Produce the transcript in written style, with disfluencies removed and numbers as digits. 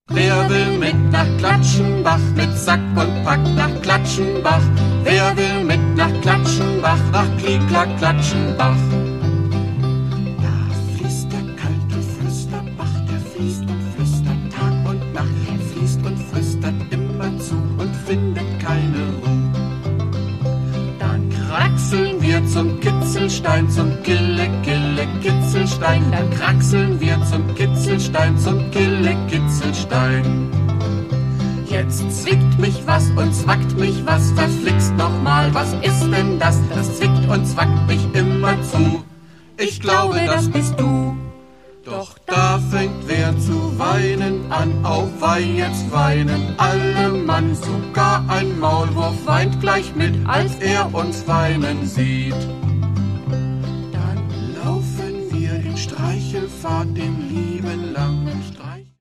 Wer will mit nach Klatschenbach, mit Sack und Pack nach Klatschenbach? Wer will mit nach Klatschenbach, nach Klick-Klack, Klatschenbach? Da fließt der kalte Flüsterbach, der fließt und flüstert Tag und Nacht, er fließt und flüstert immer zu und findet keine Ruhe. Dann kraxeln wir zum Kitzelstein, zum Kille-Kille-Kitzelstein. Dann kraxeln wir zum Kitzelstein, zum Kille-Kitzelstein. Jetzt zwickt mich was und zwackt mich was, verflixt nochmal, was ist denn das? Das zwickt und zwackt mich immer zu. Ich glaube, das bist du. Doch da fängt wer zu weinen an, auweih, jetzt weinen alle Mann. Sogar ein Maulwurf weint gleich mit, als er uns weinen sieht. Dann laufen wir den Streichelpfad, den lieben langen Streich.